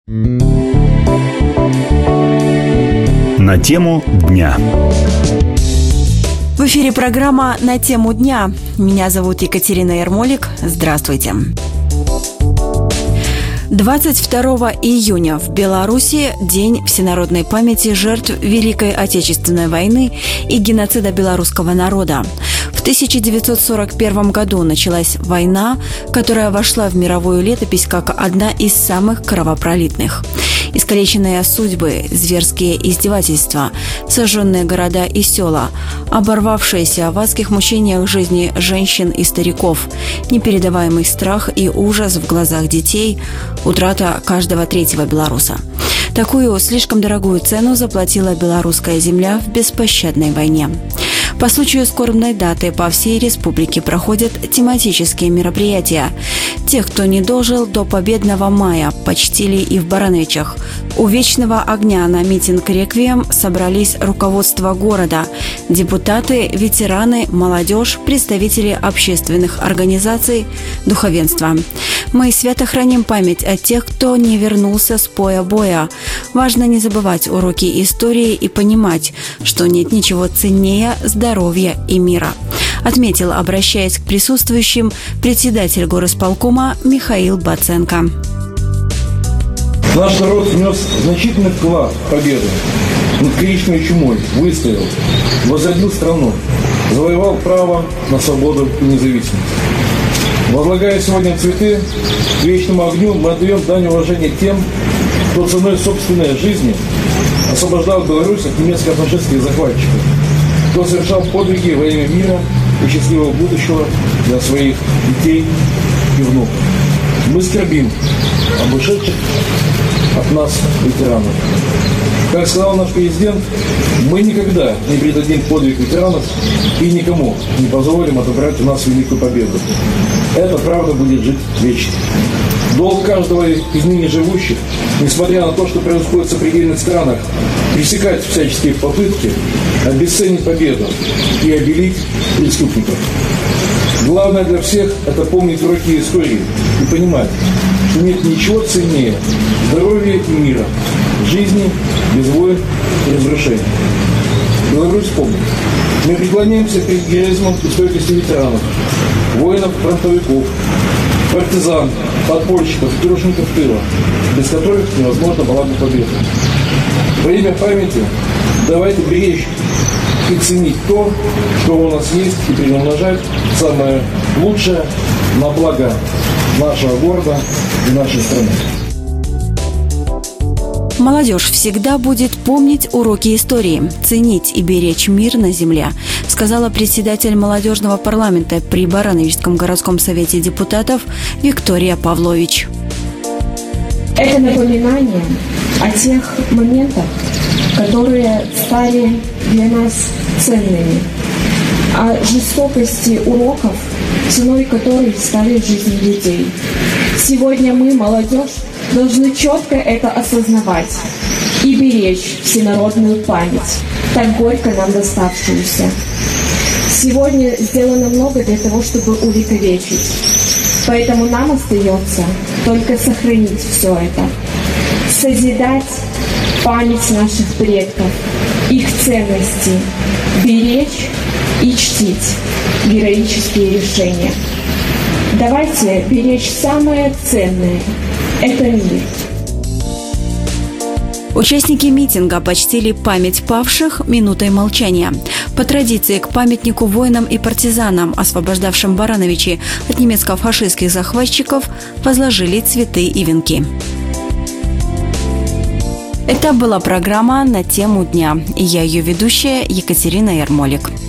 На тему дня. В эфире программа «На тему дня». Меня зовут Екатерина Ярмолик. Здравствуйте. 22 июня в Беларуси День всенародной памяти жертв Великой Отечественной войны и геноцида белорусского народа. В 1941 году началась война, которая вошла в мировую летопись как одна из самых кровопролитных. Искалеченные судьбы, зверские издевательства, сожженные города и села, оборвавшиеся в адских мучениях жизни женщин и стариков, непередаваемый страх и ужас в глазах детей, утрата каждого третьего белоруса. Такую слишком дорогую цену заплатила белорусская земля в беспощадной войне. По случаю скорбной даты по всей республике проходят тематические мероприятия. Тех, кто не дожил до победного мая, почтили и в Барановичах. У Вечного огня на митинг «Реквием» собрались руководство города, депутаты, ветераны, молодежь, представители общественных организаций, духовенство. Мы свято храним память о тех, кто не вернулся с поля боя. Важно не забывать уроки истории и понимать, что нет ничего ценнее здоровья и мира, отметил, обращаясь к присутствующим, председатель горосполкома Михаил Баценко. Наш народ внес значительный вклад в победу над коричневой чумой, выстоял, возродил страну, завоевал право на свободу и независимость. Возлагая сегодня цветы к Вечному огню, мы отдаем дань уважения тем, кто ценой собственной жизни освобождал Беларусь от немецко-фашистских захватчиков, кто совершал подвиги во имя мира и счастливого будущего для своих детей и внуков. Мы скорбим об ушедших от нас ветеранов. Как сказал наш президент, мы никогда не предадим подвиг ветеранов и никому не позволим отобрать у нас великую победу. Эта правда будет жить вечно. Долг каждого из ныне живущих, несмотря на то, что происходит в сопредельных странах, пресекать всяческие попытки обесценить победу и обелить преступников. Главное для всех – это помнить уроки истории и понимать, что нет ничего ценнее здоровья и мира, жизни без войн и разрушений. Беларусь помнит. Мы преклоняемся перед героизмом и стойкостью ветеранов, воинов-фронтовиков, партизан, подпольщиков, тружеников тыла, без которых невозможно была бы победа. Во имя памяти давайте беречь и ценить то, что у нас есть, и приумножать самое лучшее на благо нашего города и нашей страны. Молодежь всегда будет помнить уроки истории, ценить и беречь мир на земле, сказала председатель молодежного парламента при Барановичском городском совете депутатов Виктория Павлович. Это напоминание о тех моментах, которые стали для нас ценными, о жестокости уроков, ценой которой стали жизни людей. Сегодня мы, молодежь, должны четко это осознавать и беречь всенародную память, так горько нам доставшуюся. Сегодня сделано много для того, чтобы увековечить, поэтому нам остается только сохранить все это, созидать память наших предков, их ценности, беречь и чтить героические решения. Давайте беречь самое ценное – это мир. Участники митинга почтили память павших минутой молчания. По традиции к памятнику воинам и партизанам, освобождавшим Барановичи от немецко-фашистских захватчиков, возложили цветы и венки. Это была программа «На тему дня». И я ее ведущая Екатерина Ярмолик.